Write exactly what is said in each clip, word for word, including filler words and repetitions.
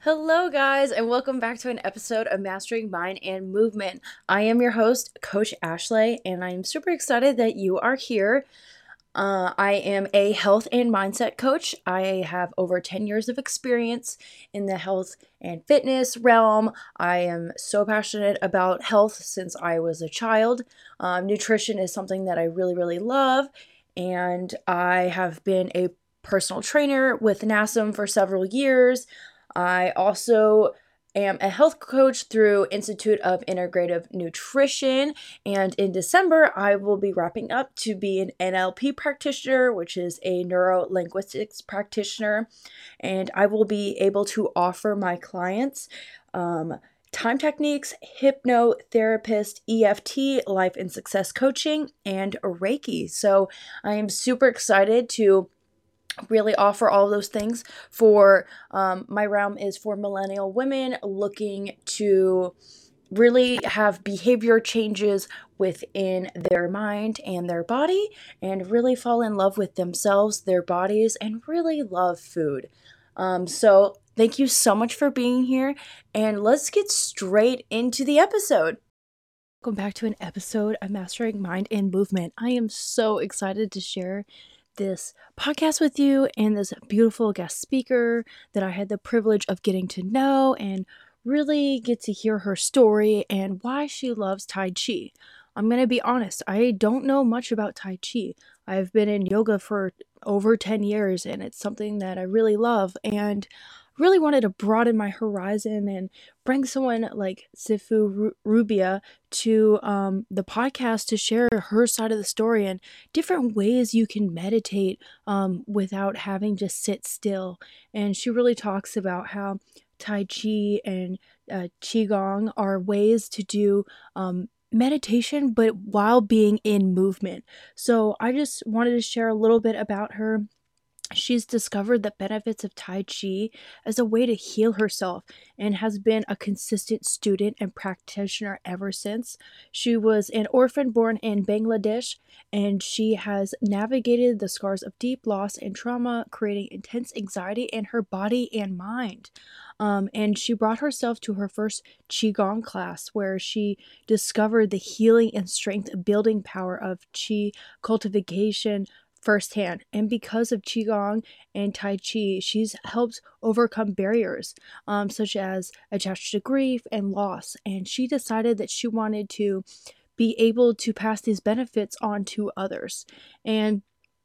Hello, guys, and welcome back to an episode of Mastering Mind and Movement. I am your host, Coach Ashley, and I'm super excited that you are here. Uh, I am a health and mindset coach. I have over ten years of experience in the health and fitness realm. I am so passionate about health since I was a child. Um, nutrition is something that I really, really love, and I have been a personal trainer with NASM for several years. I also am a health coach through Institute of Integrative Nutrition, and in December I will be wrapping up to be an N L P practitioner, which is a neuro linguistics practitioner, and I will be able to offer my clients um, time techniques, hypnotherapist, E F T, life and success coaching, and Reiki. So I am super excited to really offer all of those things for um, my realm is for millennial women looking to really have behavior changes within their mind and their body and really fall in love with themselves, their bodies, and really love food. Um, so thank you so much for being here, and let's get straight into the episode. Welcome back to an episode of Mastering Mind and Movement. I am so excited to share this podcast with you and this beautiful guest speaker that I had the privilege of getting to know and really get to hear her story and why she loves Tai Chi. I'm going to be honest, I don't know much about Tai Chi. I've been in yoga for over ten years and it's something that I really love, and really wanted to broaden my horizon and bring someone like Sifu Rubia to um, the podcast to share her side of the story and different ways you can meditate um, without having to sit still. And she really talks about how Tai Chi and uh, Qigong are ways to do um, meditation, but while being in movement. So I just wanted to share a little bit about her. She's discovered the benefits of Tai Chi as a way to heal herself and has been a consistent student and practitioner ever since. She was an orphan born in Bangladesh, and she has navigated the scars of deep loss and trauma, creating intense anxiety in her body and mind. Um, and she brought herself to her first Qigong class, where she discovered the healing and strength building power of Qi cultivation firsthand. And because of Qigong and Tai Chi, she's helped overcome barriers um, such as attached to grief and loss. And she decided that she wanted to be able to pass these benefits on to others. And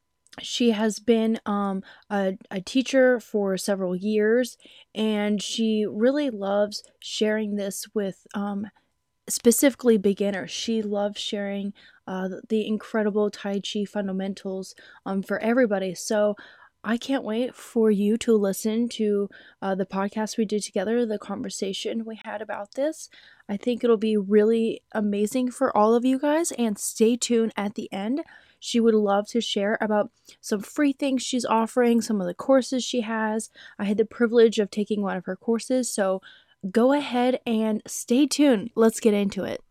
she has been um, a, a teacher for several years, and she really loves sharing this with um, specifically beginners. She loves sharing uh, the incredible Tai Chi fundamentals um, for everybody. So I can't wait for you to listen to uh, the podcast we did together, the conversation we had about this. I think it'll be really amazing for all of you guys, and stay tuned at the end. She would love to share about some free things she's offering, some of the courses she has. I had the privilege of taking one of her courses, so go ahead and stay tuned. Let's get into it.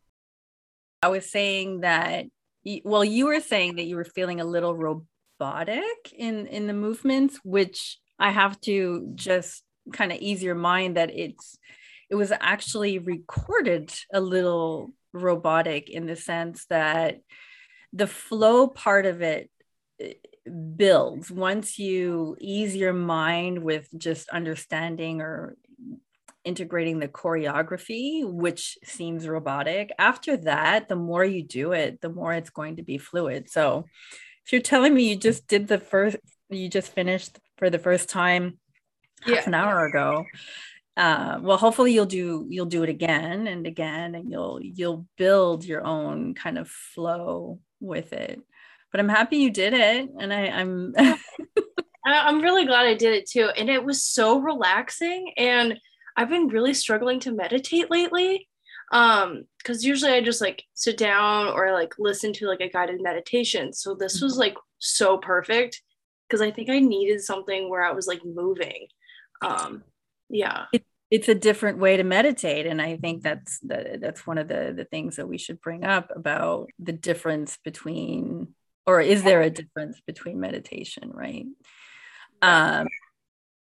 I was saying that, well, you were saying that you were feeling a little robotic in, in the movements, which I have to just kind of ease your mind that it's, it was actually recorded a little robotic in the sense that the flow part of it builds once you ease your mind with just understanding or integrating the choreography, which seems robotic. After that, the more you do it, the more it's going to be fluid. So if you're telling me you just did the first, you just finished for the first time half yeah. an hour ago, uh, well, hopefully you'll do, you'll do it again and again, and you'll, you'll build your own kind of flow with it. But I'm happy you did it. And I, I'm, I'm really glad I did it too. And it was so relaxing, and I've been really struggling to meditate lately. Um, because usually I just like sit down or like listen to like a guided meditation. So this was like so perfect because I think I needed something where I was like moving. Um, yeah. It, it's a different way to meditate. And I think that's the, that's one of the, the things that we should bring up about the difference between, or is there a difference between meditation, right? Um,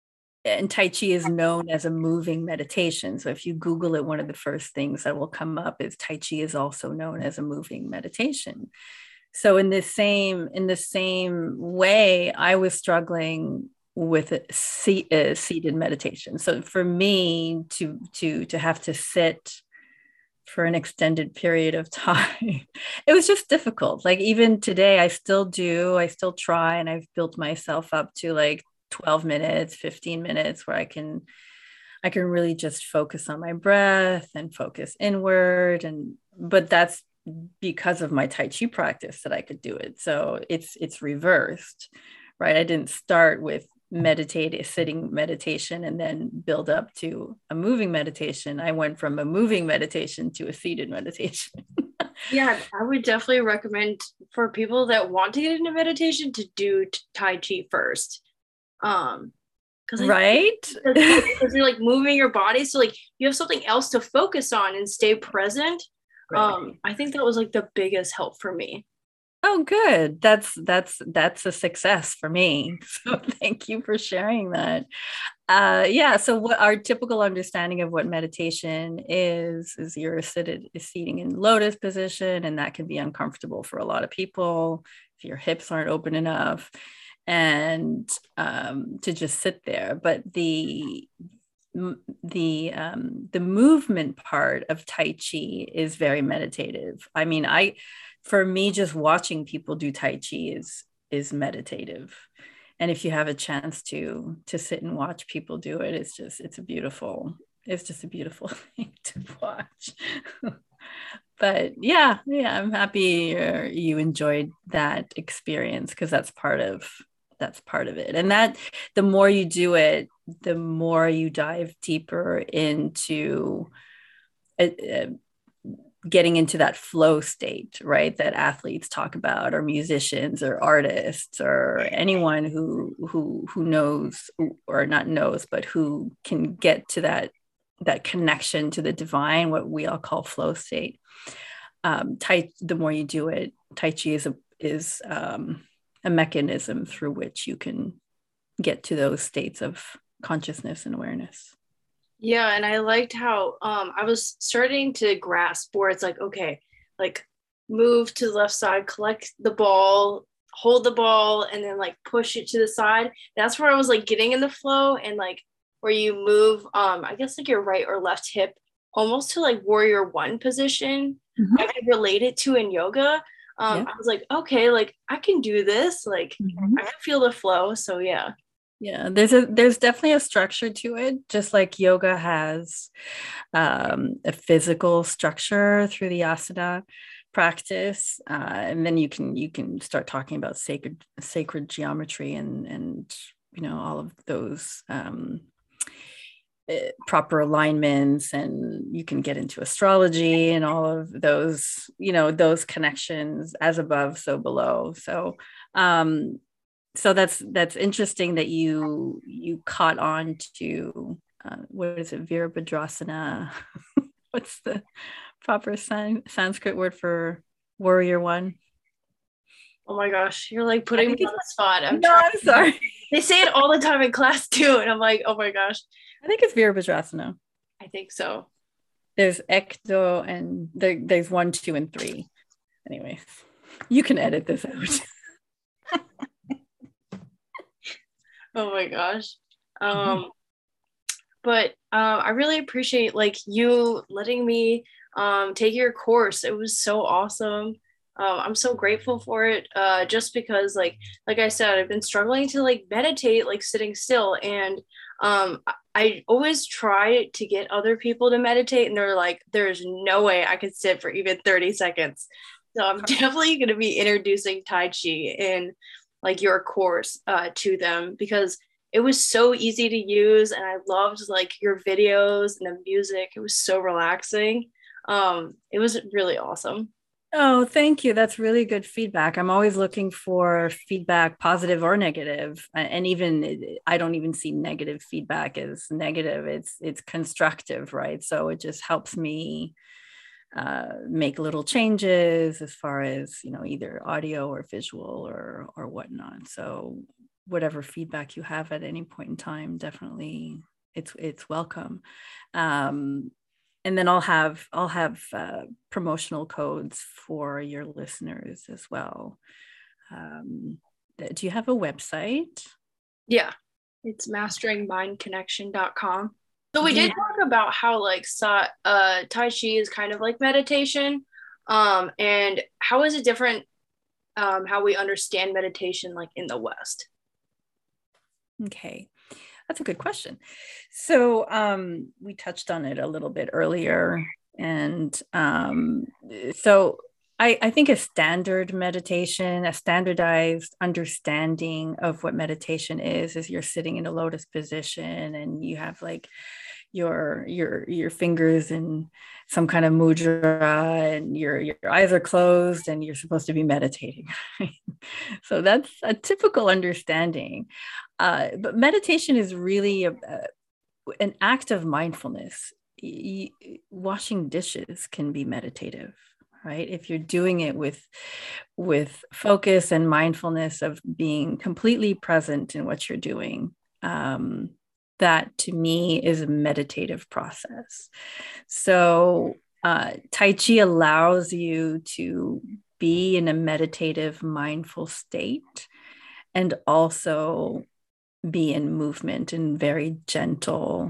and Tai Chi is known as a moving meditation. So if you Google it, one of the first things that will come up is Tai Chi is also known as a moving meditation. So in the same in the same way, I was struggling with a, seat, a seated meditation. So for me to to to have to sit for an extended period of time, it was just difficult. Like even today, I still do. I still try, and I've built myself up to like twelve minutes, fifteen minutes where I can I can really just focus on my breath and focus inward. And but that's because of my Tai Chi practice that I could do it. So it's it's reversed, right? I didn't start with meditate sitting meditation and then build up to a moving meditation. I went from a moving meditation to a seated meditation. Yeah, I would definitely recommend for people that want to get into meditation to do Tai Chi first. Um, because right, because you're like moving your body, so like you have something else to focus on and stay present. Right. Um, I think that was like the biggest help for me. Oh, good. That's that's that's a success for me. So thank you for sharing that. Uh, yeah. So what our typical understanding of what meditation is is you're seated, sitting in lotus position, and that can be uncomfortable for a lot of people if your hips aren't open enough, and um, to just sit there. But the the um, the movement part of Tai Chi is very meditative. I mean, I. For me, just watching people do Tai Chi is is meditative. And if you have a chance to to sit and watch people do it, it's just it's a beautiful, it's just a beautiful thing to watch. But yeah, yeah, I'm happy uh, you enjoyed that experience, because that's part of that's part of it. And that the more you do it, the more you dive deeper into a, a getting into that flow state, right? That athletes talk about, or musicians or artists or anyone who who who knows, or not knows, but who can get to that that connection to the divine, what we all call flow state. Um, tai, the more you do it, Tai Chi is a is um, a mechanism through which you can get to those states of consciousness and awareness. Yeah, and I liked how um, I was starting to grasp where it's like, okay, like move to the left side, collect the ball, hold the ball, and then like push it to the side. That's where I was like getting in the flow, and like where you move, um, I guess like your right or left hip almost to like warrior one position. Mm-hmm. I could relate it to in yoga. Um, yeah. I was like, okay, like I can do this. Like mm-hmm. I can feel the flow. So yeah. Yeah, there's a there's definitely a structure to it, just like yoga has um, a physical structure through the asana practice, uh, and then you can you can start talking about sacred sacred geometry and and you know all of those um, uh, proper alignments, and you can get into astrology and all of those you know those connections, as above, so below. So. Um, So that's that's interesting that you you caught on to uh, what is it, Virabhadrasana? What's the proper san- Sanskrit word for warrior one? Oh my gosh, you're like putting me on the spot. I'm no, I'm sorry. They say it all the time in class too, and I'm like, oh my gosh. I think it's Virabhadrasana. I think so. There's Ekdo, and there, there's one, two, and three. Anyways, you can edit this out. Oh my gosh. Um, mm-hmm. But uh, I really appreciate like you letting me um, take your course. It was so awesome. Um, I'm so grateful for it. Uh, just because like, like I said, I've been struggling to like meditate, like sitting still. And um, I always try to get other people to meditate, and they're like, there's no way I could sit for even thirty seconds. So I'm definitely going to be introducing Tai Chi in like your course uh, to them, because it was so easy to use, and I loved like your videos and the music. It was so relaxing. Um, it was really awesome. Oh, thank you. That's really good feedback. I'm always looking for feedback, positive or negative. And even I don't even see negative feedback as negative. It's it's constructive, right? So it just helps me Uh, make little changes as far as, you know, either audio or visual or or whatnot. So whatever feedback you have at any point in time, definitely it's it's welcome. Um, and then I'll have I'll have uh, promotional codes for your listeners as well. Um, do you have a website? Yeah, it's mastering mind connection dot com. So we Do did you- talk about how like sa- uh, Tai Chi is kind of like meditation. Um, and how is it different um, how we understand meditation like in the West? Okay, that's a good question. So um, we touched on it a little bit earlier. And um, so I, I think a standard meditation, a standardized understanding of what meditation is, is you're sitting in a lotus position and you have like your your your fingers in some kind of mudra and your your eyes are closed and you're supposed to be meditating. Right? So that's a typical understanding. Uh, but meditation is really a, a, an act of mindfulness. Y- washing dishes can be meditative, right? If you're doing it with with focus and mindfulness of being completely present in what you're doing, um, that to me is a meditative process. So uh, Tai Chi allows you to be in a meditative, mindful state and also be in movement in very gentle,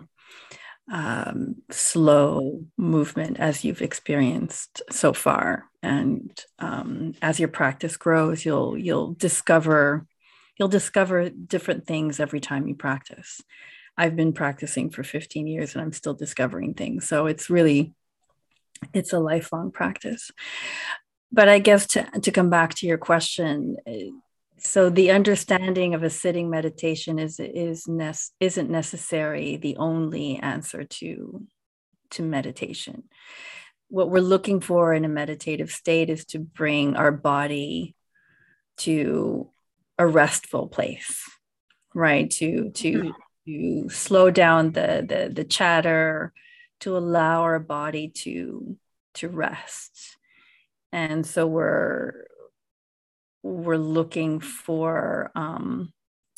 um, slow movement as you've experienced so far. And um, as your practice grows, you'll you'll discover you'll discover different things every time you practice. I've been practicing for fifteen years and I'm still discovering things. So it's really, it's a lifelong practice. But I guess to, to come back to your question, so the understanding of a sitting meditation is, is ne- isn't necessarily the only answer to, to meditation. What we're looking for in a meditative state is to bring our body to a restful place, right? To, to, to slow down the, the, the chatter, to allow our body to, to rest. And so we're, we're looking for, um,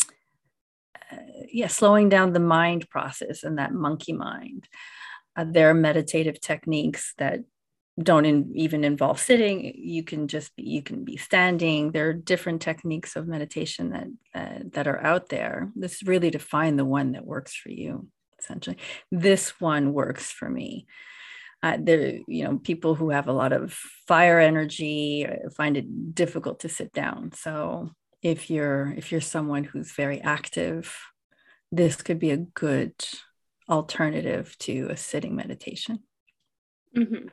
uh, yeah, slowing down the mind process and that monkey mind. Uh, there are meditative techniques that don't in, even involve sitting. You can just be, you can be standing. There are different techniques of meditation that uh, that are out there. This is really to find the one that works for you. Essentially, this one works for me. Uh, there, you know, people who have a lot of fire energy find it difficult to sit down. So if you're if you're someone who's very active, this could be a good alternative to a sitting meditation. Mm-hmm.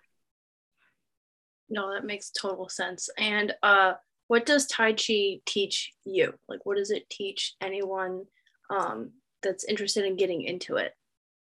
No, that makes total sense. And uh, what does Tai Chi teach you? Like, what does it teach anyone um, that's interested in getting into it?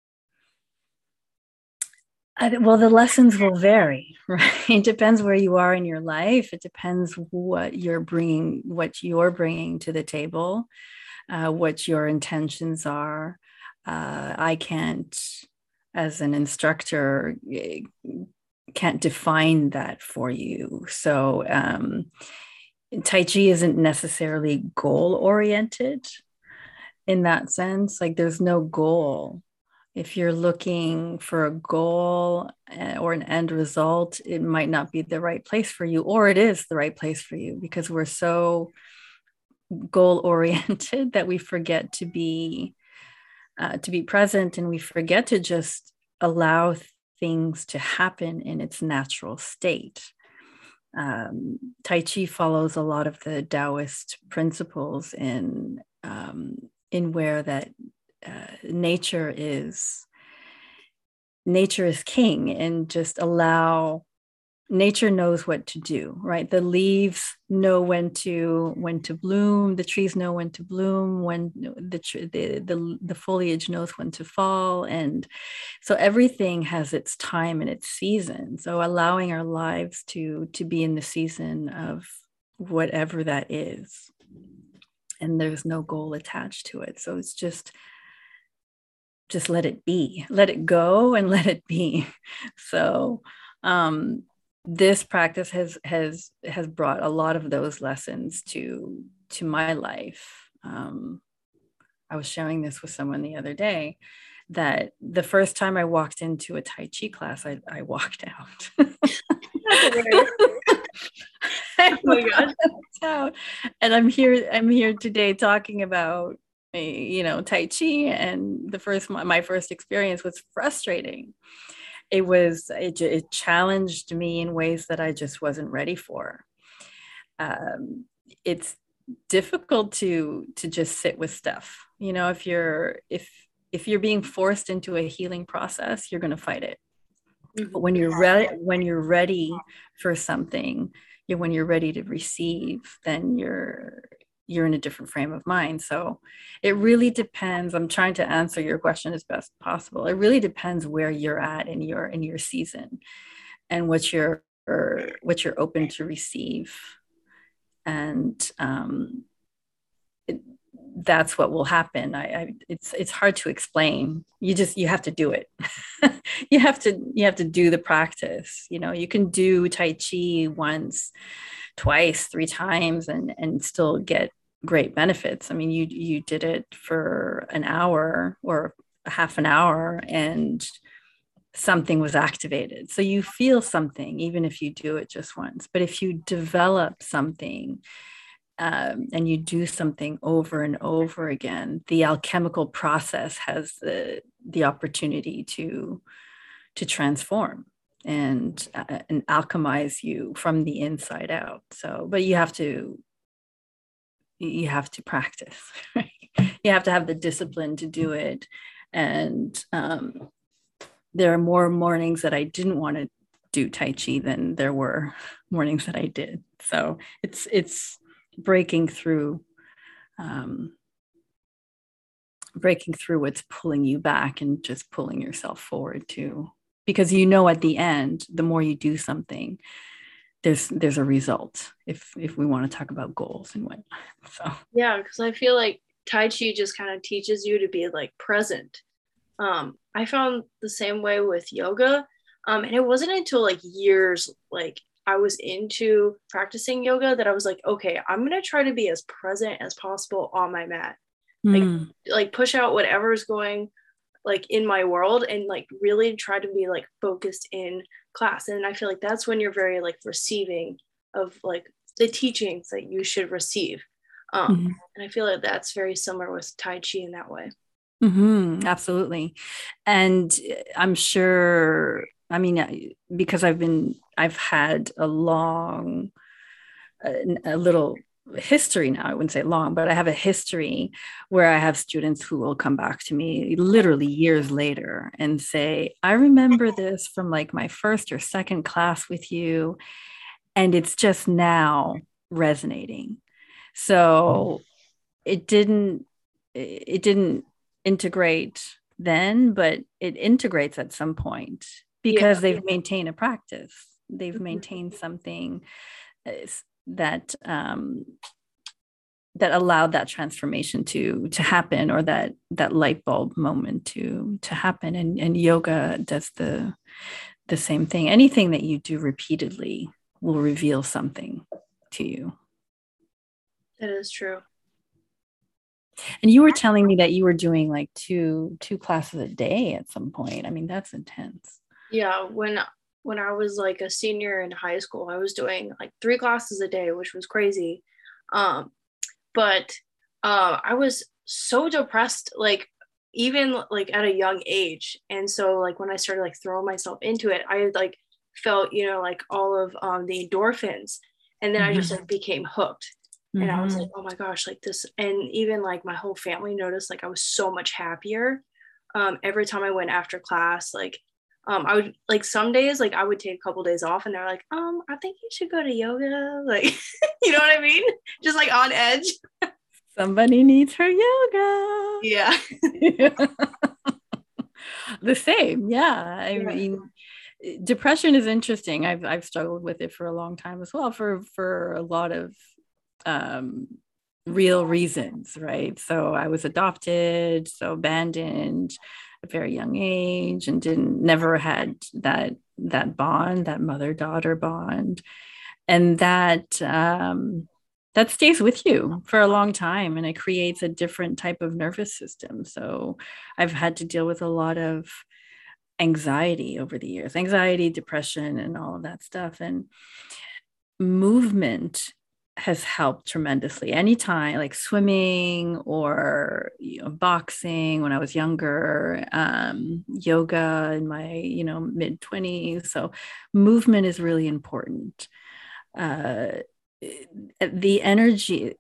I, well, the lessons will vary, right? It depends where you are in your life. It depends what you're bringing, what you're bringing to the table, uh, what your intentions are. Uh, I can't, as an instructor, can't define that for you. So um, Tai Chi isn't necessarily goal oriented in that sense. Like there's no goal. If you're looking for a goal or an end result, it might not be the right place for you, or it is the right place for you, because we're so goal oriented that we forget to be uh, to be present, and we forget to just allow things to happen in its natural state. Um, Tai Chi follows a lot of the Taoist principles in um, in where that uh, nature is nature is king, and just allow nature knows what to do, right? The leaves know when to when to bloom, the trees know when to bloom, when the the the, the foliage knows when to fall, and so everything has its time and its season. So allowing our lives to to be in the season of whatever that is, and there's no goal attached to it. So it's just just let it be, let it go, and let it be. So um, this practice has has has brought a lot of those lessons to to my life. um, I was sharing this with someone the other day, that the first time I walked into a Tai Chi class, I, I walked out. Oh my God. Out. And I'm here, I'm here today talking about, you know, Tai Chi. And the first, my first experience was frustrating. It was, it, it challenged me in ways that I just wasn't ready for. Um, it's difficult to, to just sit with stuff. You know, if you're, if, if you're being forced into a healing process, you're going to fight it. But when you're ready, when you're ready for something, you when you're ready to receive, then you're you're in a different frame of mind. So it really depends. I'm trying to answer your question as best possible. It really depends where you're at in your in your season, and what you're or what you're open to receive, and um, it, that's what will happen. I, I it's it's hard to explain. You just you have to do it. you have to you have to do the practice. You know, you can do Tai Chi once, twice, three times, and and still get great benefits. I mean, you you did it for an hour or a half an hour, and something was activated. So you feel something, even if you do it just once. But if you develop something, um, and you do something over and over again, the alchemical process has the the opportunity to to transform and uh, and alchemize you from the inside out. So, but you have to you have to practice. Right? You have to have the discipline to do it. And um, there are more mornings that I didn't want to do Tai Chi than there were mornings that I did. So it's it's breaking through, um, breaking through what's pulling you back and just pulling yourself forward too. Because you know, at the end, the more you do something, there's there's a result. If if we want to talk about goals and whatnot. So yeah, because I feel like Tai Chi just kind of teaches you to be like present. Um, I found the same way with yoga, um, and it wasn't until like years like I was into practicing yoga that I was like, okay, I'm gonna try to be as present as possible on my mat, like mm. like push out whatever's going like in my world and like really try to be like focused in class. And I feel like that's when you're very like receiving of like the teachings that you should receive. Um, mm-hmm. And I feel like that's very similar with Tai Chi in that way. Mm-hmm, absolutely. And I'm sure, I mean, because I've been, I've had a long, a, a little history now, I wouldn't say long, but I have a history where I have students who will come back to me literally years later and say, I remember this from like my first or second class with you, and it's just now resonating. So it didn't, it didn't integrate then, but it integrates at some point because yeah. they've maintained a practice. They've maintained something that um, that allowed that transformation to to happen, or that that light bulb moment to to happen. And, and yoga does the the same thing. Anything that you do repeatedly will reveal something to you. That is true. And you were telling me that you were doing like two two classes a day at some point. I mean, that's intense. Yeah, when when I was like a senior in high school, I was doing like three classes a day, which was crazy. Um, but uh, I was so depressed, like even like at a young age. And so like when I started like throwing myself into it, I like felt, you know, like all of um, the endorphins, and then mm-hmm. I just like became hooked. And mm-hmm. I was like, oh my gosh, like this. And even like my whole family noticed like I was so much happier. Um, every time I went after class, like um, I would like some days, like I would take a couple days off and they're like, um, I think you should go to yoga. Like, you know what I mean? Just like on edge. Somebody needs her yoga. Yeah. The same. Yeah. I yeah. mean, depression is interesting. I've, I've struggled with it for a long time as well, for, for a lot of um real reasons, right? So I was adopted, so abandoned at a very young age, and didn't never had that that bond, that mother-daughter bond. And that um that stays with you for a long time, and it creates a different type of nervous system. So I've had to deal with a lot of anxiety over the years, anxiety, depression, and all of that stuff. And movement has helped tremendously. Anytime, like swimming or, you know, boxing when I was younger, um, yoga in my, you know, mid twenties. So movement is really important. Uh, the energy,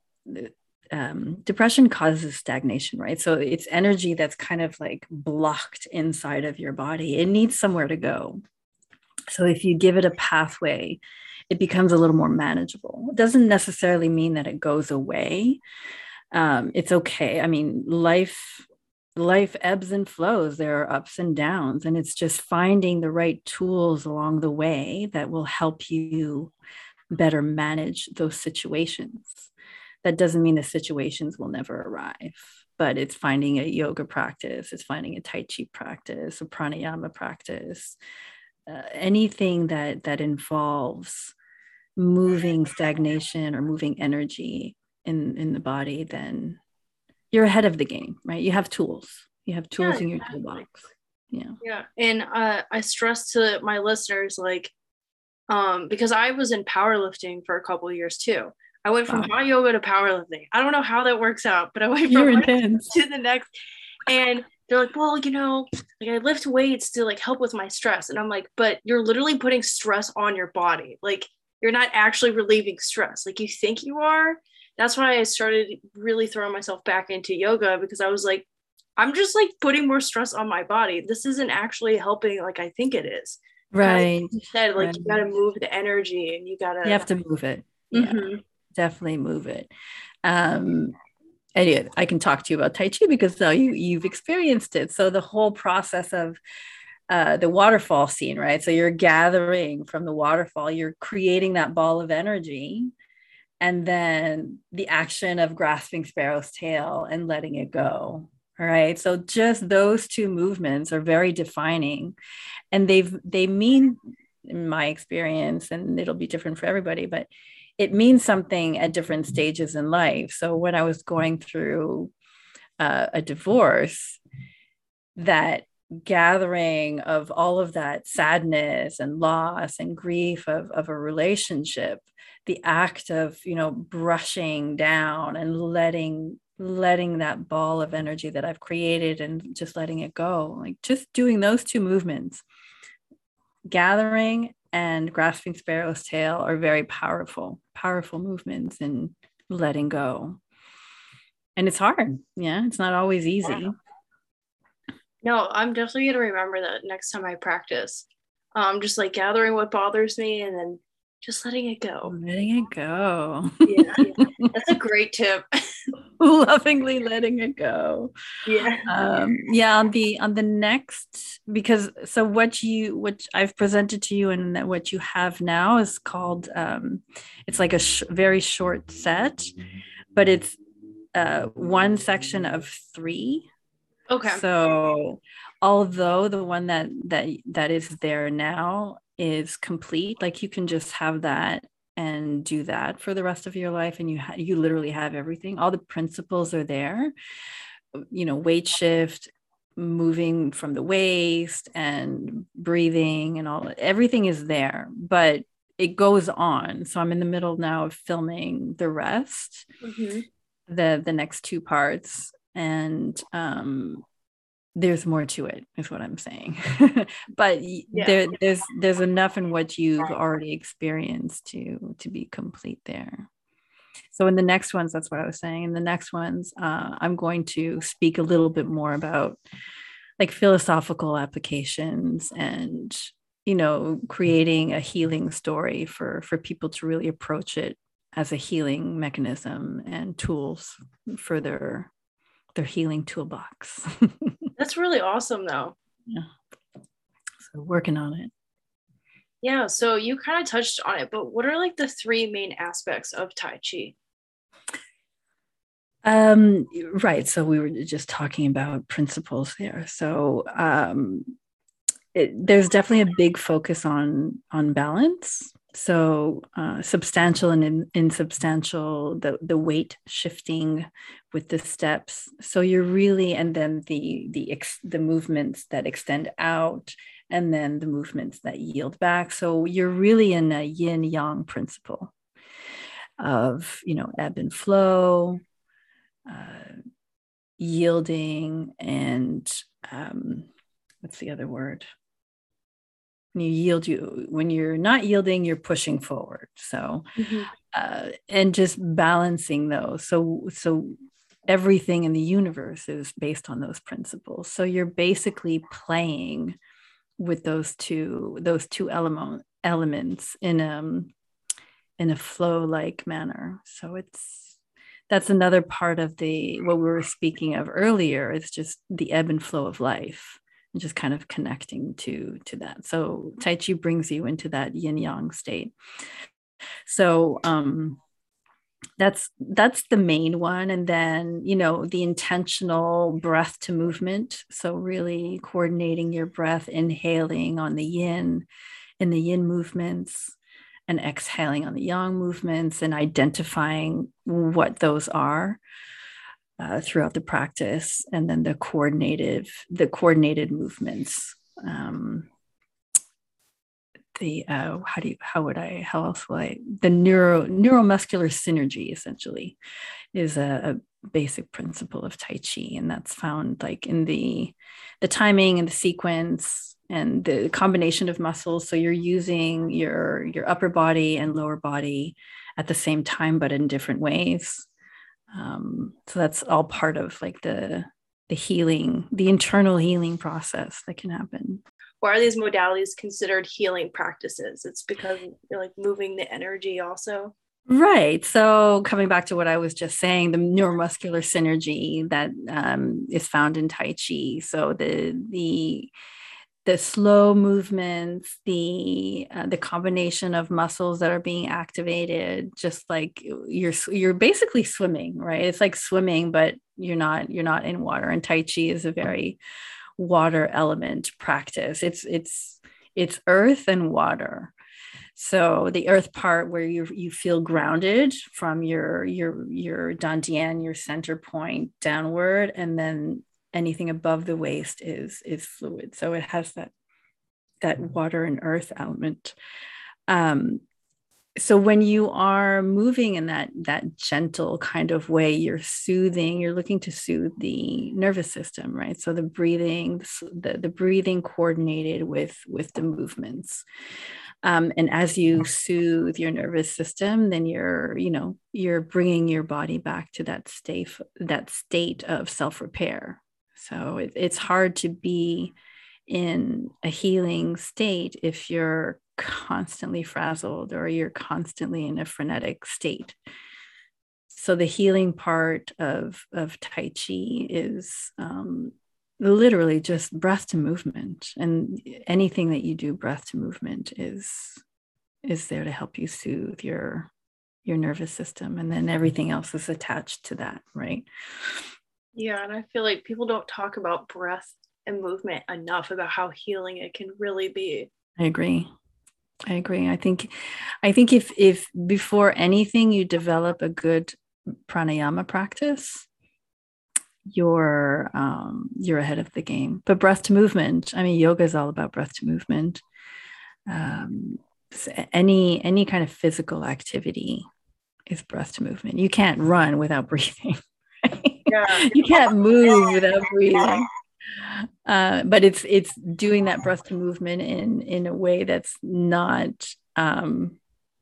um, depression causes stagnation, right? So it's energy that's kind of like blocked inside of your body. It needs somewhere to go. So if you give it a pathway, it becomes a little more manageable. It doesn't necessarily mean that it goes away. Um, it's okay. I mean, life, life ebbs and flows. There are ups and downs, and it's just finding the right tools along the way that will help you better manage those situations. That doesn't mean the situations will never arrive, but it's finding a yoga practice, it's finding a Tai Chi practice, a pranayama practice, uh, anything that that involves moving stagnation or moving energy in, in the body, then you're ahead of the game, right? You have tools. You have tools yeah, in your exactly. toolbox. Yeah. Yeah. And uh, I stress to my listeners, like, um, because I was in powerlifting for a couple of years too. I went from wow. hot yoga to powerlifting. I don't know how that works out, but I went You're from intense. to the next. And they're like, well, you know, like I lift weights to like help with my stress. And I'm like, but you're literally putting stress on your body. Like, you're not actually relieving stress like you think you are. That's why I started really throwing myself back into yoga, because I was like, I'm just like putting more stress on my body. This isn't actually helping like I think it is. Right. You said, like, right. you got to move the energy, and you got to. You have to move it. Yeah, mm-hmm. Definitely move it. Um, and I can talk to you about Tai Chi because now you, you've experienced it. So the whole process of Uh, the waterfall scene, right? So you're gathering from the waterfall, you're creating that ball of energy, and then the action of grasping sparrow's tail and letting it go. All right. So just those two movements are very defining, and they've they mean, in my experience, and it'll be different for everybody, but it means something at different stages in life. So when I was going through uh, a divorce, that gathering of all of that sadness and loss and grief of, of a relationship, the act of, you know, brushing down and letting letting that ball of energy that I've created and just letting it go, like just doing those two movements, gathering and grasping sparrow's tail, are very powerful, powerful movements in letting go. And it's hard. Yeah, it's not always easy. Wow. No, I'm definitely going to remember that next time I practice. Um, just like gathering what bothers me and then just letting it go. Letting it go. Yeah, yeah. That's a great tip. Lovingly letting it go. Yeah. Um, yeah. On the on the next, because so what you what I've presented to you and that what you have now is called um, it's like a sh- very short set, but it's uh, one section of three. Okay. So although the one that that that is there now is complete, like you can just have that and do that for the rest of your life, and you ha- you literally have everything. All the principles are there. You know, weight shift, moving from the waist, and breathing, and all. Everything is there, but it goes on. So I'm in the middle now of filming the rest, mm-hmm. the the next two parts. And um, there's more to it, is what I'm saying. But yeah. there, there's there's enough in what you've already experienced to to be complete there. So in the next ones, that's what I was saying. In the next ones, uh, I'm going to speak a little bit more about like philosophical applications and, you know, creating a healing story for for people to really approach it as a healing mechanism and tools for their their healing toolbox. That's really awesome though. Yeah. So working on it. Yeah. So you kind of touched on it, but what are like the three main aspects of Tai Chi? Um, right. So we were just talking about principles there. So um, it, there's definitely a big focus on, on balance So uh, substantial and in, insubstantial, the, the weight shifting with the steps. So you're really, and then the the ex, the movements that extend out, and then the movements that yield back. So you're really in a yin yang principle of, you know, ebb and flow, uh, yielding, and um, what's the other word? When you yield, you when you're not yielding, you're pushing forward. So, mm-hmm. uh, and just balancing those. So, so everything in the universe is based on those principles. So you're basically playing with those two those two element elements in a in a flow-like manner. So it's that's another part of the what we were speaking of earlier. It's just the ebb and flow of life. And just kind of connecting to to that. So Tai Chi brings you into that yin yang state. So um, that's that's the main one. And then, you know, the intentional breath to movement. So really coordinating your breath, inhaling on the yin in the yin movements, and exhaling on the yang movements, and identifying what those are. Uh, throughout the practice, and then the coordinated the coordinated movements. Um, the uh, how do you how would I how else will I the neuro neuromuscular synergy essentially is a, a basic principle of Tai Chi, and that's found like in the the timing and the sequence and the combination of muscles. So you're using your your upper body and lower body at the same time, but in different ways. Um, so that's all part of like the the healing, the internal healing process that can happen. Why are these modalities considered healing practices? It's because you're like moving the energy also. Right. So coming back to what I was just saying, the neuromuscular synergy that um, is found in Tai Chi. So the the the slow movements, the uh, the combination of muscles that are being activated, just like you're you're basically swimming, right? It's like swimming, but you're not you're not in water. And Tai Chi is a very water element practice. It's it's it's earth and water. So the earth part where you you feel grounded from your your your dantian, your center point downward, and then anything above the waist is is fluid. So it has that that water and earth element. Um, so when you are moving in that that gentle kind of way, you're soothing, you're looking to soothe the nervous system, right? So the breathing, the, the breathing coordinated with with the movements. Um, and as you soothe your nervous system, then you're, you know, you're bringing your body back to that state, that state of self-repair. So it, it's hard to be in a healing state if you're constantly frazzled or you're constantly in a frenetic state. So the healing part of, of Tai Chi is um, literally just breath to movement, and anything that you do breath to movement is is there to help you soothe your your nervous system, and then everything else is attached to that, right? Yeah, and I feel like people don't talk about breath and movement enough, about how healing it can really be. I agree. I agree. I think I think if if before anything you develop a good pranayama practice, you're um, you're ahead of the game. But breath to movement, I mean, yoga is all about breath to movement. Um, any any kind of physical activity is breath to movement. You can't run without breathing. Right? Yeah. You can't move without breathing. Uh, but it's it's doing that breath to movement in in a way that's not um,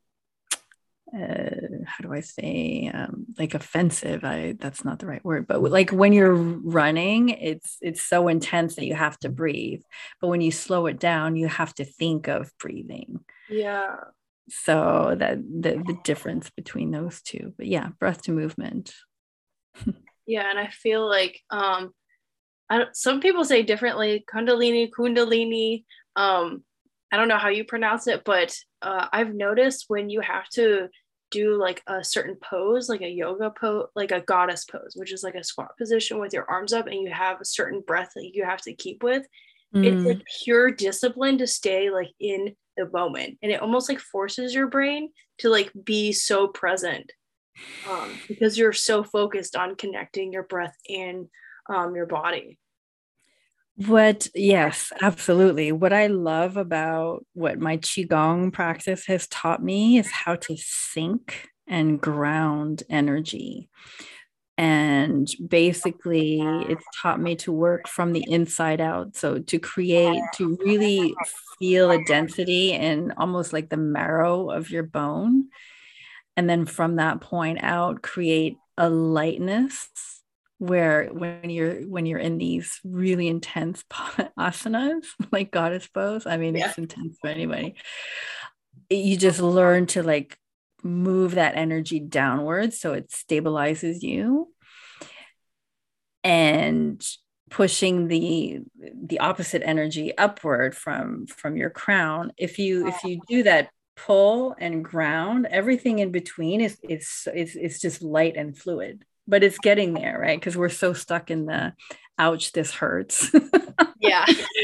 uh, how do I say um, like offensive. I that's not the right word, but like when you're running, it's it's so intense that you have to breathe. But when you slow it down, you have to think of breathing. Yeah. So that the the difference between those two. But yeah, breath to movement. Yeah, and I feel like um, I don't, some people say differently, Kundalini, Kundalini. Um, I don't know how you pronounce it, but uh, I've noticed when you have to do like a certain pose, like a yoga pose, like a goddess pose, which is like a squat position with your arms up, and you have a certain breath that you have to keep with. Mm. It's like pure discipline to stay like in the moment, and it almost like forces your brain to like be so present, um, because you're so focused on connecting your breath and um, your body. What, yes, absolutely. What I love about what my Qigong practice has taught me is how to sync and ground energy. And basically, it's taught me to work from the inside out. So to create, to really feel a density in almost like the marrow of your bone. And then from that point out, create a lightness where when you're when you're in these really intense asanas, like goddess pose, I mean, yeah. It's intense for anybody. You just learn to like move that energy downwards so it stabilizes you, and pushing the the opposite energy upward from from your crown. If you if you do that pull and ground, everything in between is is is, is just light and fluid. But it's getting there, right? Because we're so stuck in the ouch, this hurts. Yeah.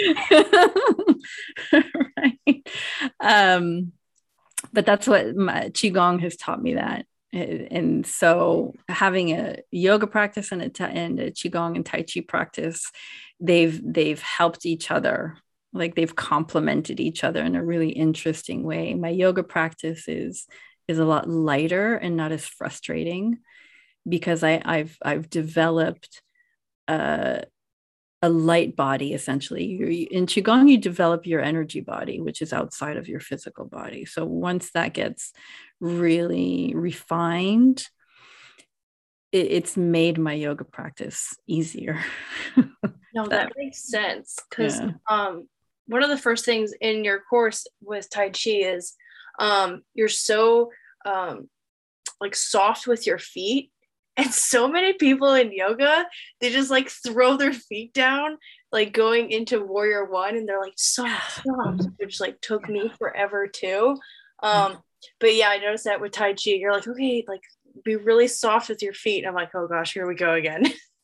Right. Um, but that's what my Qigong has taught me, that. And so having a yoga practice and a, and a Qigong and Tai Chi practice, they've they've helped each other. Like they've complemented each other in a really interesting way. My yoga practice is is a lot lighter and not as frustrating, because I, I've I've developed a, a light body, essentially. You, in Qigong, you develop your energy body, which is outside of your physical body. So once that gets really refined, it, it's made my yoga practice easier. No, that makes sense. Because yeah. um, one of the first things in your course with Tai Chi is um, you're so um, like soft with your feet. And so many people in yoga, they just like throw their feet down, like going into warrior one, and they're like soft, soft, which like took me forever too. Um, but yeah, I noticed that with Tai Chi, you're like, okay, like be really soft with your feet. And I'm like, oh gosh, here we go again.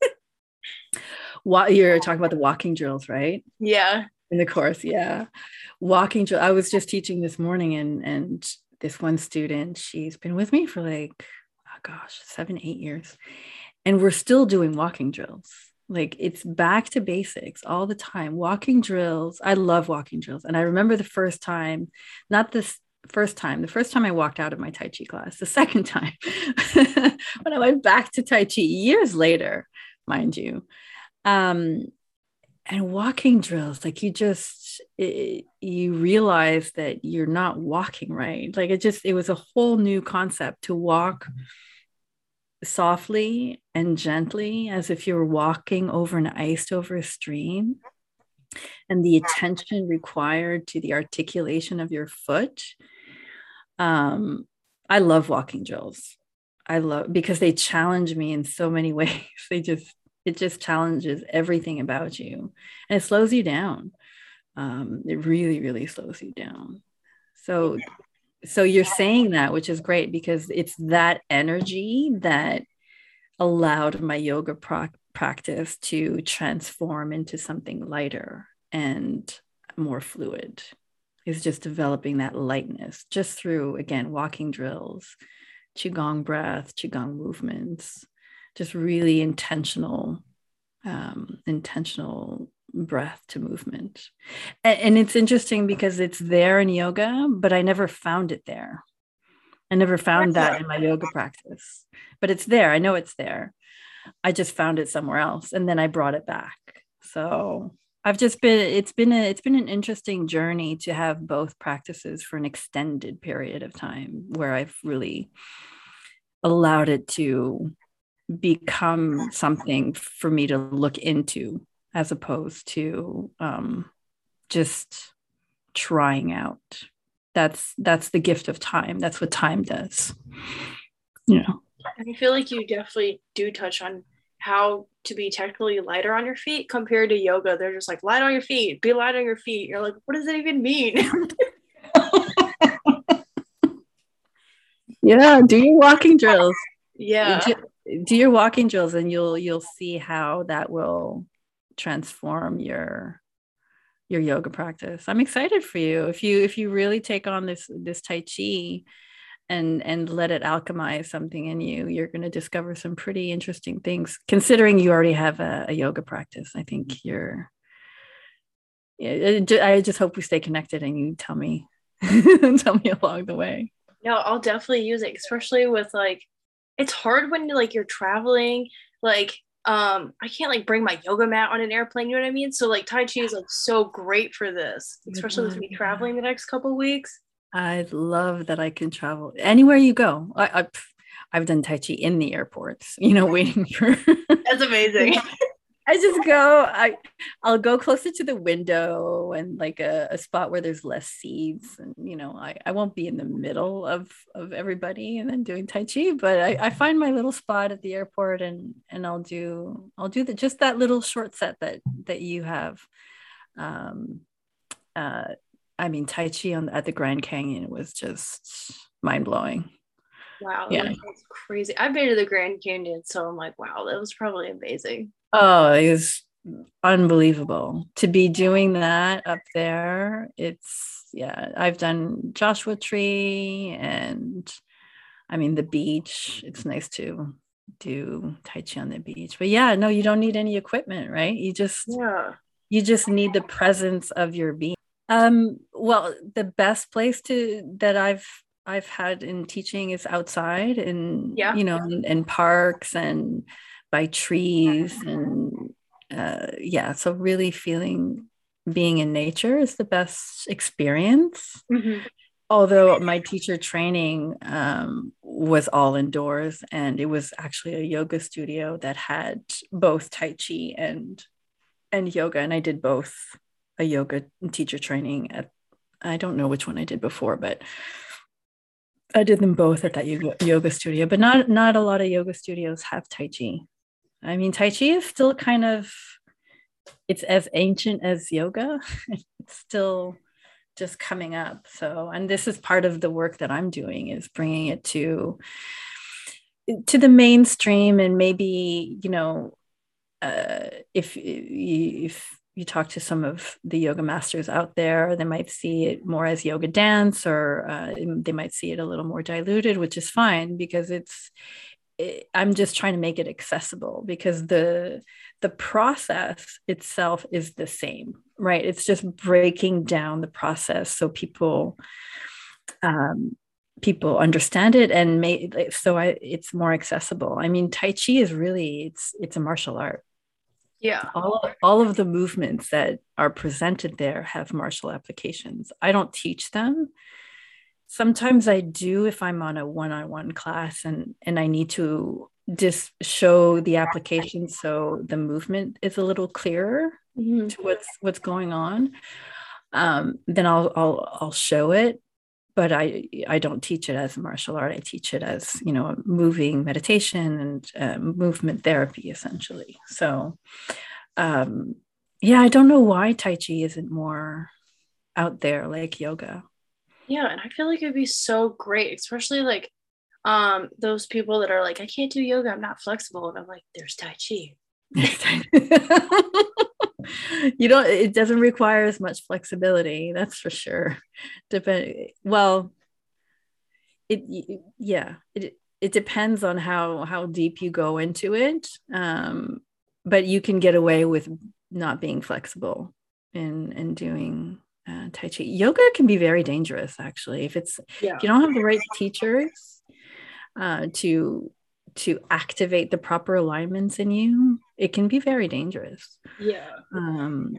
What you're talking about the walking drills, right? Yeah. In the course, yeah. Walking drill. I was just teaching this morning, and and this one student, she's been with me for like, oh gosh, seven, eight years. And we're still doing walking drills. Like it's back to basics all the time. Walking drills. I love walking drills. And I remember the first time, not this first time, the first time I walked out of my Tai Chi class, the second time, when I went back to Tai Chi years later, mind you. Um, and walking drills, like you just, it, you realize that you're not walking right. Like it just, it was a whole new concept to walk softly and gently, as if you were walking over an iced over stream, and the attention required to the articulation of your foot. Um, I love walking drills. I love, because they challenge me in so many ways. They just, it just challenges everything about you, and it slows you down. Um, it really, really slows you down. So So you're saying that, which is great, because it's that energy that allowed my yoga pro- practice to transform into something lighter and more fluid. Is just developing that lightness just through, again, walking drills, Qigong breath, Qigong movements, just really intentional, um, intentional breath to movement. And, and it's interesting because it's there in yoga, but I never found it there. I never found that in my yoga practice, but it's there. I know it's there. I just found it somewhere else, and then I brought it back. So I've just been, it's been a, it's been an interesting journey to have both practices for an extended period of time, where I've really allowed it to become something for me to look into, as opposed to um, just trying out. That's that's the gift of time. That's what time does. You know. And I feel like you definitely do touch on how to be technically lighter on your feet compared to yoga. They're just like, light on your feet, be light on your feet. You're like, what does that even mean? Yeah, do your walking drills. Yeah. Do, do your walking drills, and you'll you'll see how that will transform your your yoga practice. I'm excited for you. If you if you really take on this this Tai Chi and and let it alchemize something in you, you're going to discover some pretty interesting things, considering you already have a, a yoga practice. I think you're yeah, I just hope we stay connected and you tell me tell me along the way. No, I'll definitely use it, especially with like, it's hard when like you're traveling, like um I can't like bring my yoga mat on an airplane, you know what I mean? So like Tai Chi is like so great for this, especially with me traveling the next couple of weeks. I love that I can travel anywhere you go. I, I I've done Tai Chi in the airports, you know, waiting for That's amazing. I just go, I, I'll go closer to the window and like a, a spot where there's less seats. And, you know, I, I won't be in the middle of, of everybody and then doing Tai Chi, but I, I find my little spot at the airport and, and I'll do, I'll do the, just that little short set that, that you have. Um, uh, I mean, Tai Chi on, at the Grand Canyon was just mind blowing. Wow, yeah, that's crazy. I've been to the Grand Canyon, so I'm like, wow, that was probably amazing. Oh, it was unbelievable to be doing that up there. It's yeah, I've done Joshua Tree and I mean the beach. It's nice to do Tai Chi on the beach. But yeah, no, you don't need any equipment, right? You just yeah, you just need the presence of your being. Um, well, the best place to that I've I've had in teaching is outside in yeah, you know in, in parks and by trees and uh, yeah, so really feeling being in nature is the best experience. mm-hmm. Although my teacher training um, was all indoors and it was actually a yoga studio that had both Tai Chi and and yoga, and I did both a yoga teacher training at I don't know which one I did before, but I did them both at that yoga, yoga studio. But not not a lot of yoga studios have Tai Chi. I mean, Tai Chi is still kind of, it's as ancient as yoga. It's still just coming up. So, and this is part of the work that I'm doing is bringing it to, to the mainstream. And maybe, you know, uh, if, if you talk to some of the yoga masters out there, they might see it more as yoga dance, or uh, they might see it a little more diluted, which is fine because it's, I'm just trying to make it accessible because the the process itself is the same, right? It's just breaking down the process so people um, people understand it and make so I, it's more accessible. I mean, Tai Chi is really it's it's a martial art. Yeah, all all of the movements that are presented there have martial applications. I don't teach them. Sometimes I do if I'm on a one-on-one class and, and I need to just show the application so the movement is a little clearer mm-hmm. to what's what's going on. Um, then I'll I'll I'll show it, but I I don't teach it as a martial art. I teach it as, you know, moving meditation and uh, movement therapy essentially. So um, yeah, I don't know why Tai Chi isn't more out there like yoga. Yeah, and I feel like it'd be so great, especially like um those people that are like, I can't do yoga, I'm not flexible. And I'm like, there's Tai Chi. You don't, it doesn't require as much flexibility, that's for sure. Depend well, it yeah, it it depends on how how deep you go into it. Um, but you can get away with not being flexible in in doing Uh, Tai Chi. Yoga can be very dangerous, actually, if it's yeah. if you don't have the right teachers uh, to to activate the proper alignments in you. It can be very dangerous. Yeah. Um,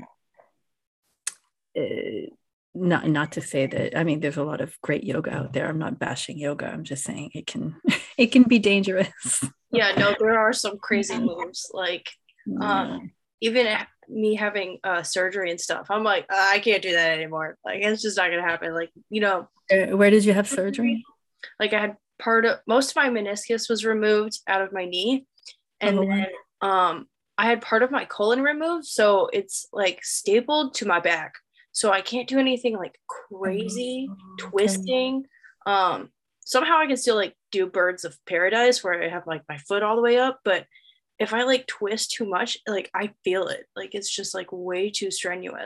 uh, not not to say that. I mean, there's a lot of great yoga out there. I'm not bashing yoga. I'm just saying it can it can be dangerous. Yeah. No, there are some crazy moves. Like um, yeah. even me having uh surgery and stuff, I'm like, uh, I can't do that anymore. Like, it's just not gonna happen. Like, you know, uh, where did you have surgery? Like, I had part of most of my meniscus was removed out of my knee, and oh. then um I had part of my colon removed, so it's like stapled to my back, so I can't do anything like crazy oh, okay. twisting. Um somehow I can still like do birds of paradise where I have like my foot all the way up, but if I like twist too much, like I feel it. Like, it's just like way too strenuous.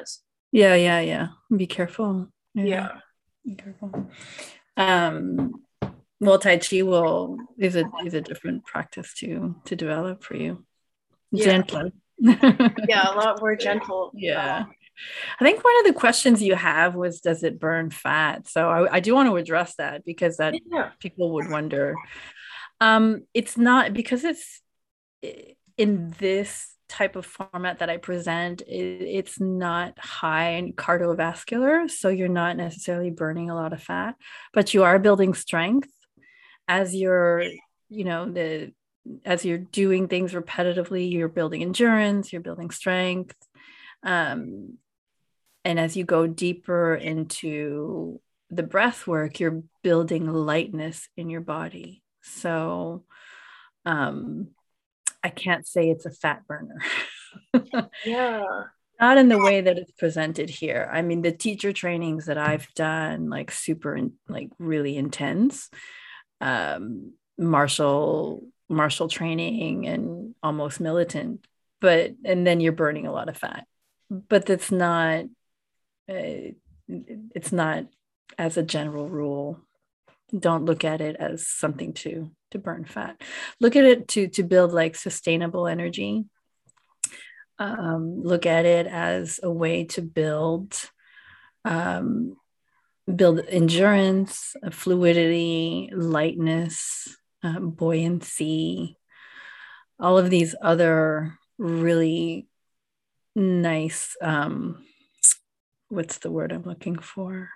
Yeah, yeah, yeah. Be careful. Yeah, Yeah. be careful. Um, well, Tai Chi will is a is a different practice to to develop for you. Yeah. Gentler. Yeah. A lot more gentle. Yeah. I think one of the questions you have was, does it burn fat? So I, I do want to address that because that Yeah. people would wonder. Um, it's not because it's in this type of format that I present, it, it's not high in cardiovascular. So you're not necessarily burning a lot of fat, but you are building strength as you're, you know, the as you're doing things repetitively, you're building endurance, you're building strength. Um, and as you go deeper into the breath work, you're building lightness in your body. So um, I can't say it's a fat burner. Yeah. Not in the way that it's presented here. I mean, the teacher trainings that I've done, like super, in, like really intense, um, martial martial training and almost militant, but and then you're burning a lot of fat. But that's not. Uh, it's not as a general rule. Don't look at it as something to to burn fat. Look at it to to build like sustainable energy. Um, look at it as a way to build um, build endurance, fluidity, lightness, uh, buoyancy, all of these other really nice um, what's the word I'm looking for?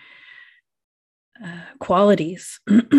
Uh, qualities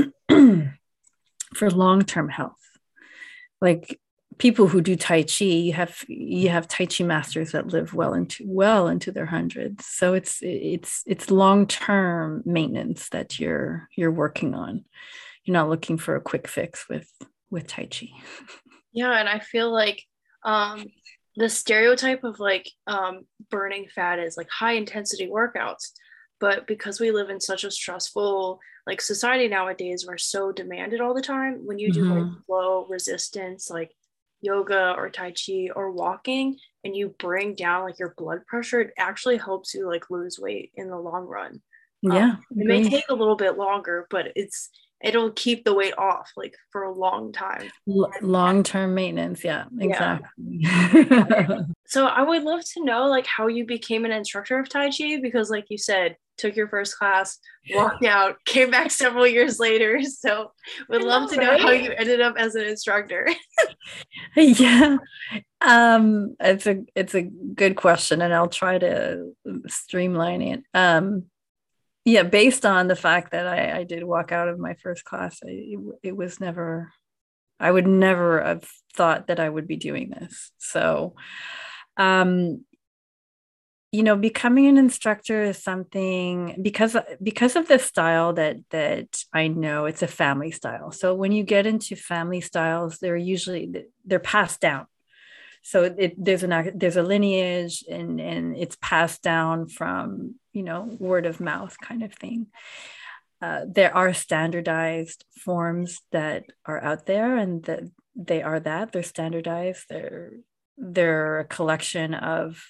for long-term health. Like people who do Tai Chi, you have you have Tai Chi masters that live well into well into their hundreds. So it's it's it's long-term maintenance that you're you're working on. You're not looking for a quick fix with with Tai Chi. Yeah. And I feel like um, the stereotype of like um, burning fat is like high intensity workouts. But because we live in such a stressful like society nowadays, we're so demanded all the time. When you do like Mm-hmm. low resistance, like yoga or Tai Chi or walking, and you bring down like your blood pressure, it actually helps you like lose weight in the long run. Um, Yeah, it may agreed. take a little bit longer, but it's it'll keep the weight off like for a long time. L- long-term maintenance. Yeah, Yeah. exactly. So I would love to know like how you became an instructor of Tai Chi because like you said, took your first class, walked out, came back several years later. So would I love know, to know how right? you ended up as an instructor. Yeah. Um, it's a it's a good question, and I'll try to streamline it. Um, yeah, based on the fact that I, I did walk out of my first class, I, it, it was never, I would never have thought that I would be doing this. So, um, you know, becoming an instructor is something because because of the style that that I know, it's a family style. So when you get into family styles, they're usually they're passed down. So it, there's an there's a lineage, and and it's passed down from, you know, word of mouth kind of thing. Uh, there are standardized forms that are out there, and that they are that they're standardized. They're they're a collection of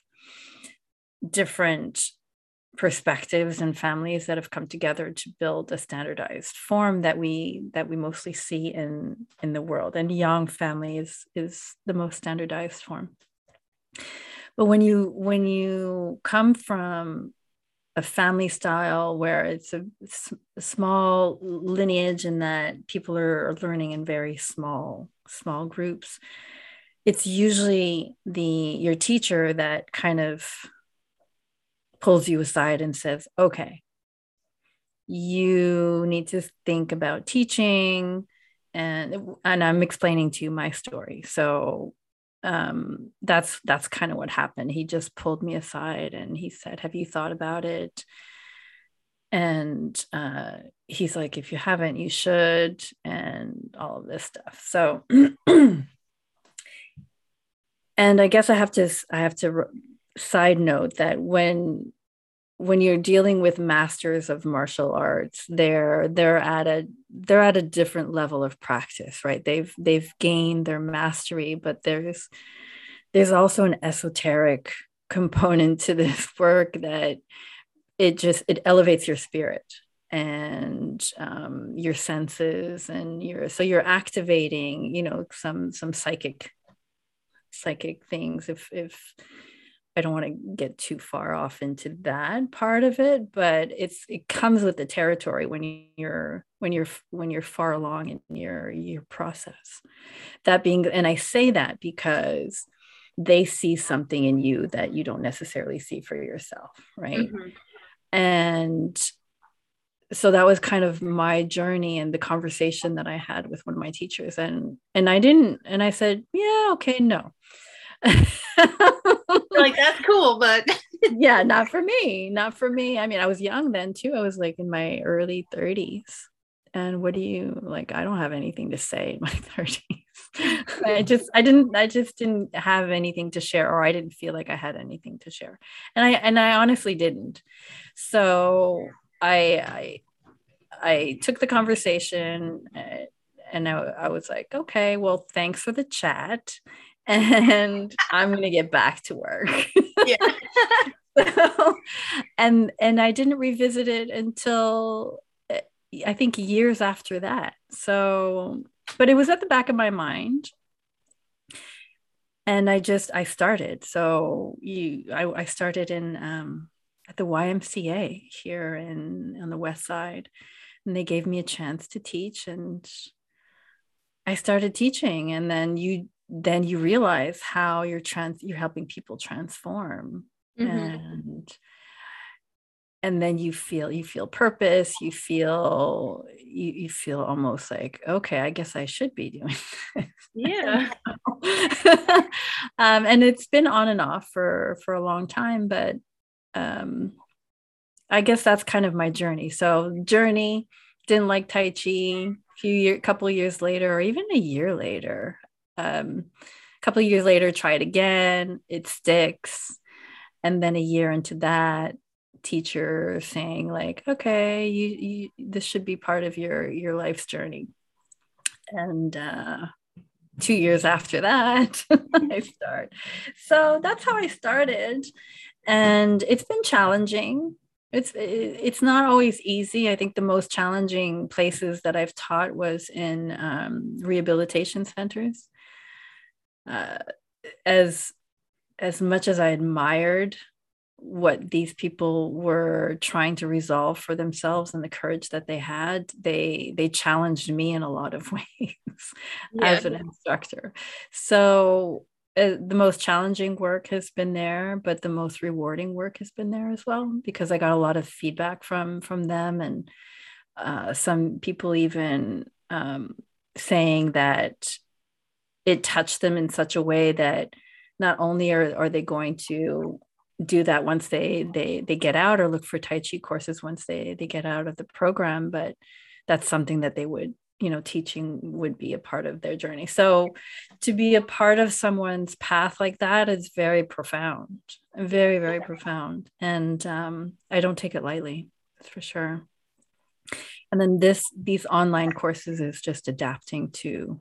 different perspectives and families that have come together to build a standardized form that we that we mostly see in in the world. And Yang family is is the most standardized form. But when you when you come from a family style where it's a, a small lineage and that people are learning in very small small groups, it's usually the your teacher that kind of pulls you aside and says, okay, you need to think about teaching. And and I'm explaining to you my story. So um, that's that's kind of what happened. He just pulled me aside and he said, have you thought about it? And uh, he's like, if you haven't, you should, and all of this stuff. So and I guess I have to I have to side note that when when you're dealing with masters of martial arts, they're they're at a they're at a different level of practice, right? They've they've gained their mastery, but there's there's also an esoteric component to this work that it just, it elevates your spirit and um, your senses, and you're, so you're activating, you know, some, some psychic, psychic things. If, if I don't want to get too far off into that part of it, but it's, it comes with the territory when you're, when you're, when you're far along in your, your process. That being, and I say that because they see something in you that you don't necessarily see for yourself. Right. Mm-hmm. And so that was kind of my journey and the conversation that I had with one of my teachers. And, and I didn't, and I said, yeah, okay, no. Like, that's cool, but yeah, not for me, not for me. I mean, I was young then too. I was like in my early thirties. And what do you like? I don't have anything to say in my thirties. I just, I didn't, I just didn't have anything to share, or I didn't feel like I had anything to share. And I, and I honestly didn't. So I, I, I took the conversation uh, and I, I was like, okay, well, thanks for the chat. And I'm going to get back to work. Yeah. so, and, and I didn't revisit it until I think years after that. So, but it was at the back of my mind. And I just, I started. So you, I, I started in, um, at the Y M C A here in, on the West Side. And they gave me a chance to teach, and I started teaching. And then you, then you realize how you're trans, you're helping people transform. Mm-hmm. And and then you feel, you feel purpose, you feel, you, you feel almost like, okay, I guess I should be doing this. Yeah. um, and it's been on and off for, for a long time, but um, I guess that's kind of my journey. So journey, didn't like Tai Chi, a few year, couple of years later, or even a year later, um, a couple of years later, try it again, it sticks. And then a year into that, teacher saying like, okay, you, you this should be part of your your life's journey. And uh two years after that I start. So that's how I started. And it's been challenging. It's it's not always easy. I think the most challenging places that I've taught was in um, rehabilitation centers. Uh, as as much as I admired what these people were trying to resolve for themselves and the courage that they had, they they challenged me in a lot of ways yeah. as an instructor. So uh, the most challenging work has been there, but the most rewarding work has been there as well, because I got a lot of feedback from from them, and uh, some people even um, saying that it touched them in such a way that not only are, are they going to do that once they they they get out, or look for Tai Chi courses once they they get out of the program, but that's something that they would, you know, teaching would be a part of their journey. So to be a part of someone's path like that is very profound, very, very profound. And um, I don't take it lightly, that's for sure. And then this, these online courses is just adapting to,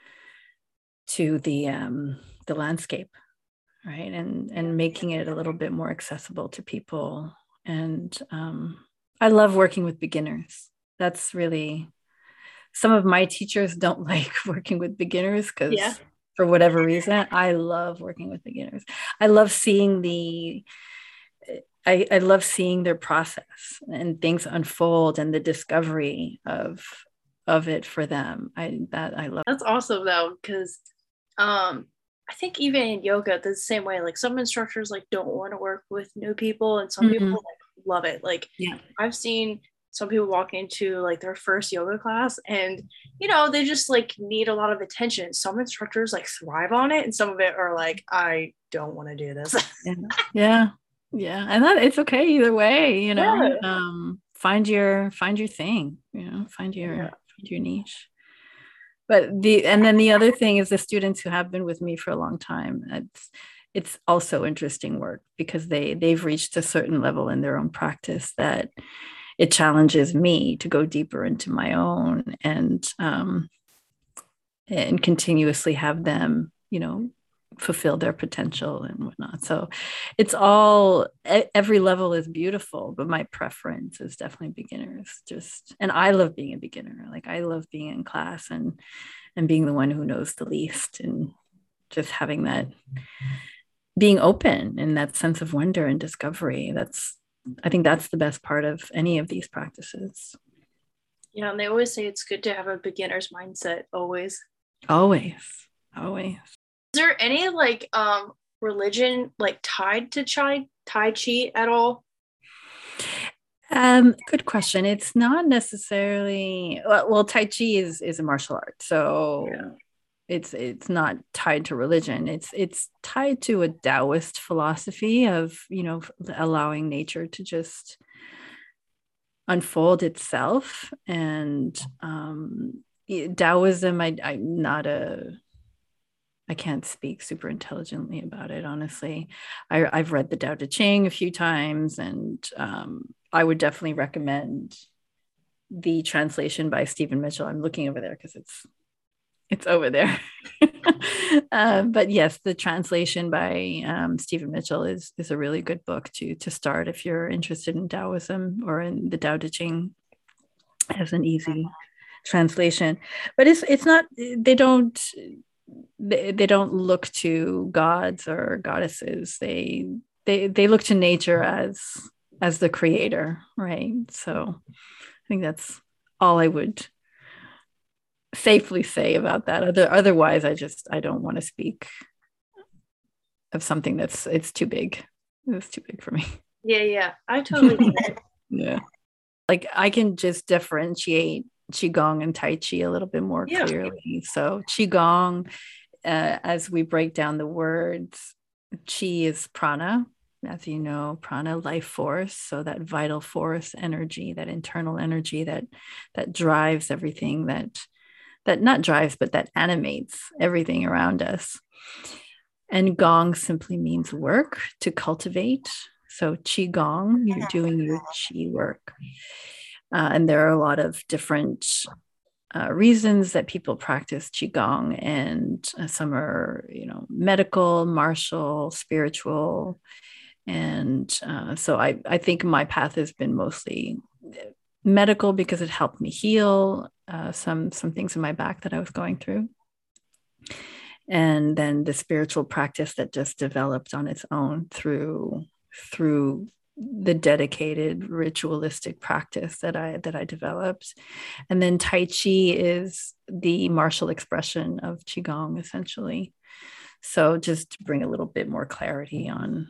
to the, um, the landscape, right? And, and making it a little bit more accessible to people. And um, I love working with beginners. That's really, some of my teachers don't like working with beginners because yeah. for whatever reason, I love working with beginners. I love seeing the, I, I love seeing their process and things unfold and the discovery of, of it for them. I, that I love. That's awesome though, because um, I think even in yoga, the same way, like some instructors like don't want to work with new people, and some mm-hmm. people like love it. Like yeah. I've seen some people walk into like their first yoga class and, you know, they just like need a lot of attention. Some instructors like thrive on it, and some of it are like, I don't want to do this. yeah. yeah. Yeah. And that it's okay either way, you know, yeah. um, find your, find your thing, you know, find your, yeah. find your niche. But the, and then the other thing is the students who have been with me for a long time, it's, it's also interesting work because they, they've reached a certain level in their own practice that it challenges me to go deeper into my own and, um, and continuously have them, you know, fulfill their potential and whatnot. So it's all, every level is beautiful, but my preference is definitely beginners. Just, and I love being a beginner. Like I love being in class and and being the one who knows the least, and just having that, being open and that sense of wonder and discovery. That's, I think that's the best part of any of these practices. Yeah, and they always say it's good to have a beginner's mindset always. Always, always. Is there any like um religion like tied to Tai Tai Chi at all? Um, good question. It's not necessarily well, well Tai Chi is is a martial art, so yeah. it's it's not tied to religion. It's it's tied to a Taoist philosophy of, you know, allowing nature to just unfold itself. And um, Taoism, I, I'm not a I can't speak super intelligently about it, honestly. I, I've read the Tao Te Ching a few times, and um, I would definitely recommend the translation by Stephen Mitchell. I'm looking over there because it's it's over there. uh, but yes, the translation by um, Stephen Mitchell is is a really good book to to start if you're interested in Taoism or in the Tao Te Ching. It has an easy translation, but it's it's not. They don't. They, they don't look to gods or goddesses. They they they look to nature as as the creator, right? So I think that's all I would safely say about that. Other otherwise, I just I don't want to speak of something that's it's too big. It's too big for me. Yeah, yeah, I totally get it. Yeah, like I can just differentiate Qigong and Tai Chi a little bit more yeah. clearly. So Qigong, uh, as we break down the words, Qi is prana, as you know, prana, life force. So that vital force energy, that internal energy that that drives everything, that that not drives, but that animates everything around us. And Gong simply means work, to cultivate. So Qigong, you're doing your Qi work. Uh, and there are a lot of different uh, reasons that people practice Qigong, and uh, some are, you know, medical, martial, spiritual. And uh, so I, I think my path has been mostly medical because it helped me heal uh, some, some things in my back that I was going through. And then the spiritual practice that just developed on its own through, through the dedicated ritualistic practice that I that I developed. And then Tai Chi is the martial expression of Qigong, essentially. So just to bring a little bit more clarity on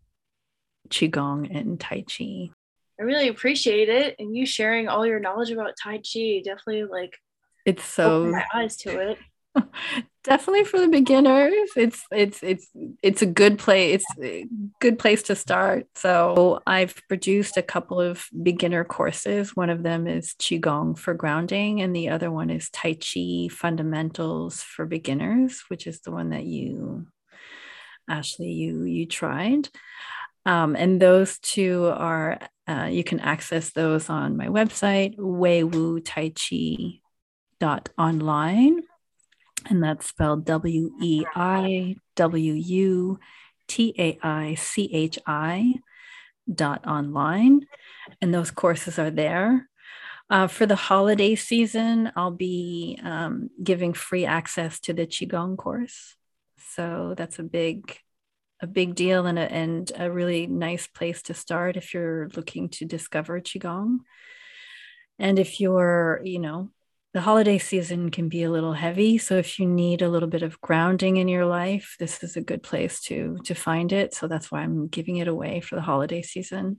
Qigong and Tai Chi. I really appreciate it, and you sharing all your knowledge about Tai Chi definitely like it's so opened my eyes to it. Definitely for the beginners. It's it's it's it's a good place. It's a good place to start. So I've produced a couple of beginner courses. One of them is Qigong for grounding, and the other one is Tai Chi fundamentals for beginners, which is the one that you, Ashley, you you tried. Um, and those two are uh, you can access those on my website, wei wu tai chi dot online. And that's spelled W E I W U T A I C H I dot online. And those courses are there. Uh, for the holiday season, I'll be um, giving free access to the Qigong course. So that's a big, a big deal, and a, and a really nice place to start if you're looking to discover Qigong. And if you're, you know, the holiday season can be a little heavy. So if you need a little bit of grounding in your life, this is a good place to, to find it. So that's why I'm giving it away for the holiday season.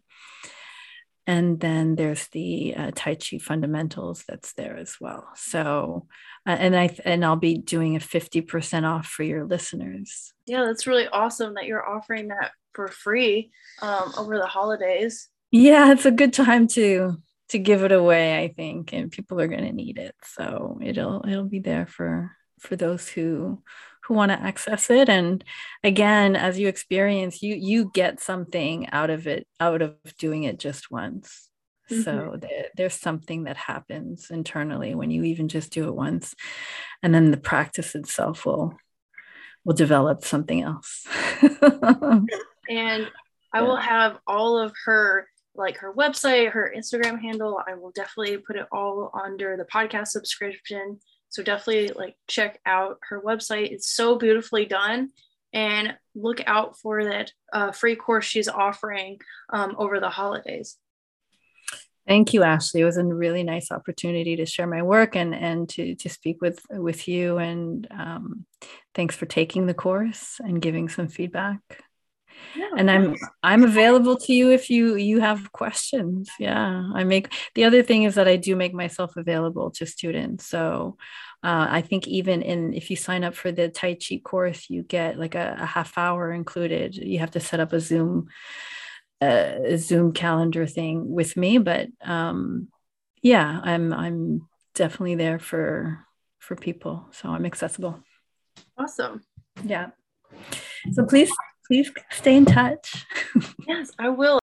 And then there's the uh, Tai Chi fundamentals that's there as well. So, uh, and I and I'll be doing a fifty percent off for your listeners. Yeah, that's really awesome that you're offering that for free um, over the holidays. Yeah, it's a good time to to give it away, I think, and people are going to need it. So it'll it'll be there for for those who who want to access it. And again, as you experience, you you get something out of it, out of doing it just once. Mm-hmm. So there, there's something that happens internally when you even just do it once, and then the practice itself will we'll develop something else. And I will have all of her, like her website, her Instagram handle. I will definitely put it all under the podcast subscription. So definitely like check out her website. It's so beautifully done. And look out for that uh, free course she's offering um, over the holidays. Thank you, Ashley. It was a really nice opportunity to share my work and, and to, to speak with, with you. And um, thanks for taking the course and giving some feedback. Yeah, and I'm I'm available to you if you you have questions. Yeah, I make the other thing is that I do make myself available to students. So uh, I think even in if you sign up for the Tai Chi course, you get like a, a half hour included. You have to set up a Zoom uh, a Zoom calendar thing with me, but um, yeah, I'm I'm definitely there for for people. So I'm accessible. Awesome. Yeah. So please. Please stay in touch. Yes, I will.